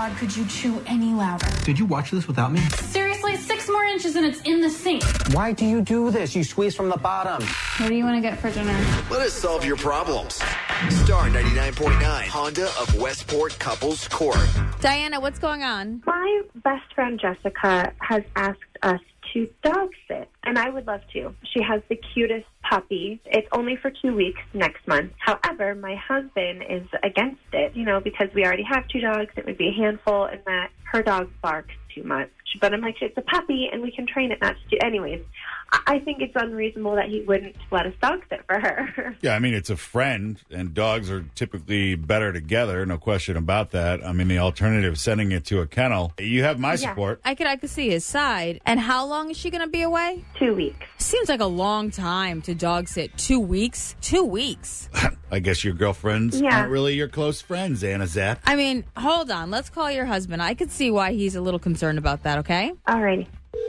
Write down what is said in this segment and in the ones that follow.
God could you chew any louder? Did you watch this without me? Seriously, 6 more inches and it's in the sink. Why do you do this? You squeeze from the bottom. What do you want to get for dinner? Let us solve your problems. Star 99.9, Honda of Westport Couples Court. Diana, what's going on? My best friend Jessica has asked us to dog sit, and I would love to. She has the cutest puppy. It's only for 2 weeks next month. However, my husband is against it, because we already have 2 dogs. It would be a handful, and that her dog barks too much. But I'm like, it's a puppy, and we can train it not to do. Anyways, I think it's unreasonable that he wouldn't let us dog sit for her. Yeah, I mean, it's a friend, and dogs are typically better together, no question about that. I mean, the alternative, sending it to a kennel. You have my support. I could see his side. And how long is she going to be away? 2 weeks. Seems like a long time to dog sit. 2 weeks? 2 weeks. I guess your girlfriends aren't really your close friends, Anna Zapp. I mean, hold on. Let's call your husband. I could see why he's a little concerned about that, okay? All righty.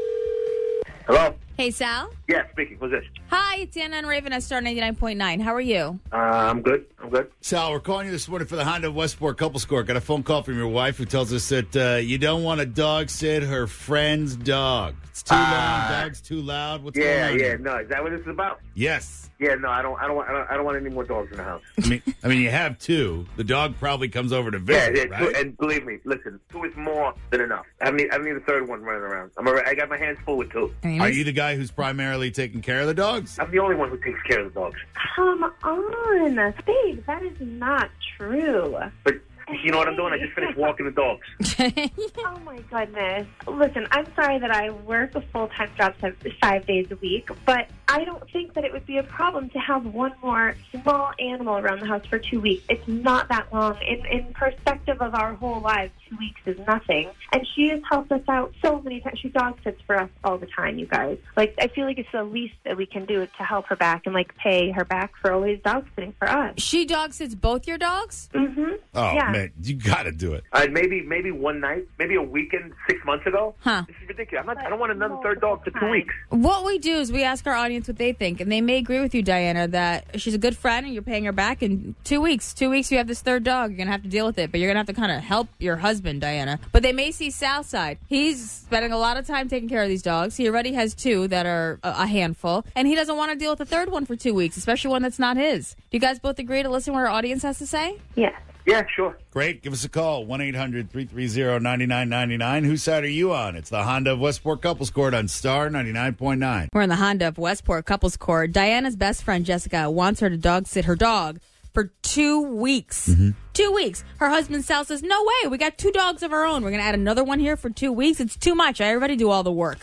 Hello? Hey, Sal? Yeah, speaking. Who's this? Hi, it's Anna and Raven at Star 99.9. How are you? I'm good. Sal, we're calling you this morning for the Honda of Westport Couples Court. Got a phone call from your wife who tells us that you don't want to dog sit her friend's dog. It's too long, dog's too loud. What's going on? Yeah. No, is that what this is about? Yes. Yeah, no, I don't want any more dogs in the house. I mean, you have 2. The dog probably comes over to visit, right? 2, and believe me, listen, 2 is more than enough. I don't need a third one running around. I got my hands full with 2. Are you the guy who's primarily taking care of the dogs? I'm the only one who takes care of the dogs. Come on, babe, that is not true. But you know what I'm doing? I just finished walking the dogs. Oh, my goodness. Listen, I'm sorry that I work a full-time job 5 days a week, but I don't think that it would be a problem to have one more small animal around the house for 2 weeks. It's not that long. In perspective of our whole lives, 2 weeks is nothing. And she has helped us out so many times. She dog sits for us all the time, you guys. I feel like it's the least that we can do to help her back and, pay her back for always dog sitting for us. She dog sits both your dogs? Mm-hmm. Oh, yeah. man, you got to do it. Maybe one night, maybe a weekend 6 months ago. Huh. This is ridiculous. I don't want another third dog for 2 weeks. What we do is we ask our audience what they think, and they may agree with you, Diana, that she's a good friend and you're paying her back. In 2 weeks, you have this third dog. You're going to have to deal with it, but you're going to have to kind of help your husband, Diana. But they may see Sal's side. He's spending a lot of time taking care of these dogs. He already has 2 that are a handful, and he doesn't want to deal with the third one for 2 weeks, especially one that's not his. Do you guys both agree to listen to what our audience has to say? Yes. Yeah, sure. Great. Give us a call, 1-800-330-9999. Whose side are you on? It's the Honda of Westport Couples Court on Star 99.9. We're in the Honda of Westport Couples Court. Diana's best friend, Jessica, wants her to dog sit her dog for 2 weeks. 2 weeks. Her husband, Sal, says, no way. We got 2 dogs of our own. We're going to add another one here for 2 weeks. It's too much. I already do all the work.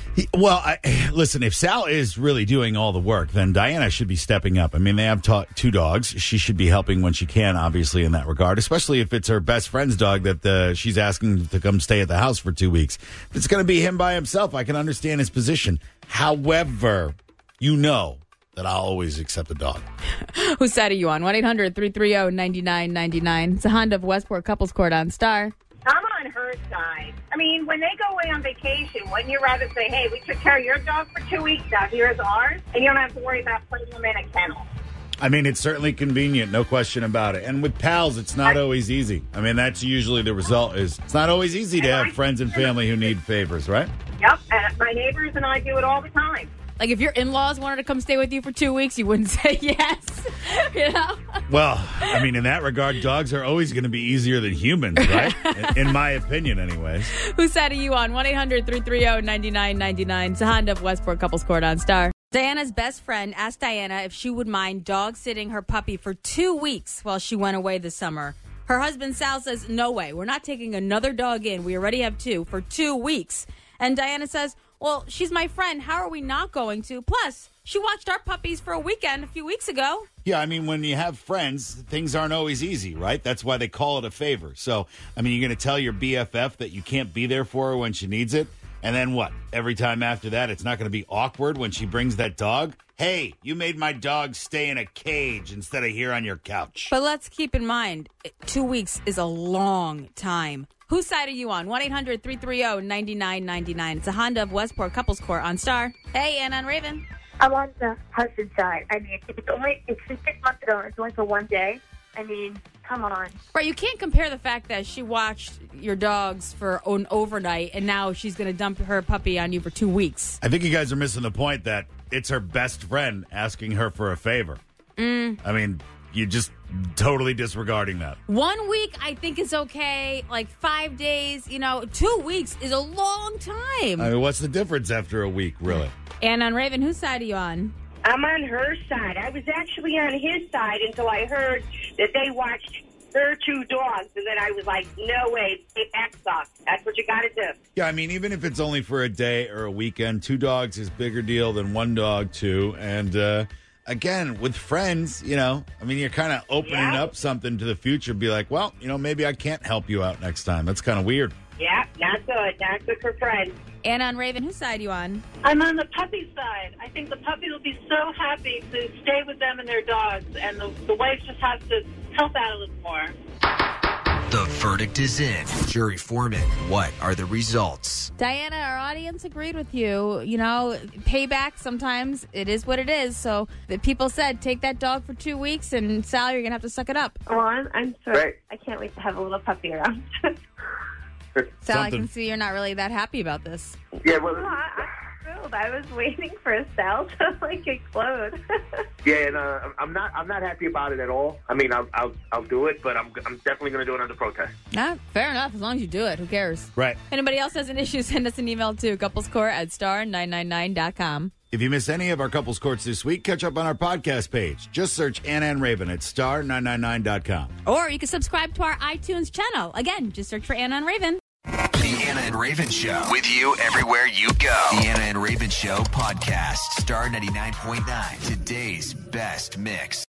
Listen, if Sal is really doing all the work, then Diana should be stepping up. I mean, they have 2 dogs. She should be helping when she can, obviously, in that regard, especially if it's her best friend's dog that she's asking to come stay at the house for 2 weeks. If it's going to be him by himself, I can understand his position. However, that I'll always accept a dog. Whose side are you on? 1-800-330-9999. It's a Honda of Westport Couples Court on Star. I'm on her side. I mean, when they go away on vacation, wouldn't you rather say, hey, we took care of your dog for 2 weeks, now here's ours, and you don't have to worry about putting them in a kennel? I mean, it's certainly convenient, no question about it. And with pals, it's not always easy. I mean, that's usually the result is it's not always easy to have friends and family who need favors, right? Yep, and my neighbors and I do it all the time. Like, if your in-laws wanted to come stay with you for 2 weeks, you wouldn't say yes, Well, I mean, in that regard, dogs are always going to be easier than humans, right? in my opinion, anyways. Whose side are you on? 1-800-330-9999. It's a Honda of Westport Couples Court on Star. Diana's best friend asked Diana if she would mind dog-sitting her puppy for 2 weeks while she went away this summer. Her husband, Sal, says, no way. We're not taking another dog in. We already have 2 for 2 weeks. And Diana says, well, she's my friend. How are we not going to? Plus, she watched our puppies for a weekend a few weeks ago. Yeah, I mean, when you have friends, things aren't always easy, right? That's why they call it a favor. So, I mean, you're going to tell your BFF that you can't be there for her when she needs it? And then what? Every time after that, it's not going to be awkward when she brings that dog? Hey, you made my dog stay in a cage instead of here on your couch. But let's keep in mind, 2 weeks is a long time. Whose side are you on? 1-800-330-9999. It's a Honda of Westport Couples Court on Star. Hey, Anna and Raven. I'm on the husband's side. I mean, it's just 6 months ago. It's only for one day. I mean, come on. Right, you can't compare the fact that she watched your dogs for an overnight and now she's going to dump her puppy on you for 2 weeks. I think you guys are missing the point that it's her best friend asking her for a favor. I mean, you just totally disregarding that. 1 week, I think, is okay. Like 5 days, 2 weeks is a long time. I mean, what's the difference after a week, really? And on Raven, whose side are you on? I'm on her side. I was actually on his side until I heard that they watched her 2 dogs, and then I was like, no way, that sucks. That's what you got to do. Yeah, I mean, even if it's only for a day or a weekend, 2 dogs is bigger deal than 1 dog, too. And, again, with friends, you're kind of opening up something to the future. Be like, well, maybe I can't help you out next time. That's kind of weird. Yeah, not good. Not good for friends. And on Raven, whose side are you on? I'm on the puppy side. I think the puppy will be so happy to stay with them and their dogs, and the wife just has to help out a little more. The verdict is in. Jury foreman, what are the results? Diana, our audience agreed with you. Payback, sometimes it is what it is. So the people said, take that dog for 2 weeks, and Sal, you're going to have to suck it up. Well, I'm so Right. I can't wait to have a little puppy around. Sal, I Something. can see you're not really that happy about this. Yeah, well, I'm thrilled. I was waiting for Sal to explode. yeah, and I'm not happy about it at all. I mean, I'll do it, but I'm definitely going to do it under protest. Nah, fair enough. As long as you do it, who cares? Right. Anybody else has an issue, send us an email to couplescourt@star999.com. If you missed any of our couples courts this week, catch up on our podcast page. Just search Anna and Raven at star999.com. Or you can subscribe to our iTunes channel. Again, just search for Anna and Raven. The Anna and Raven Show. With you everywhere you go. The Anna and Raven Show podcast. Star 99.9. Today's best mix.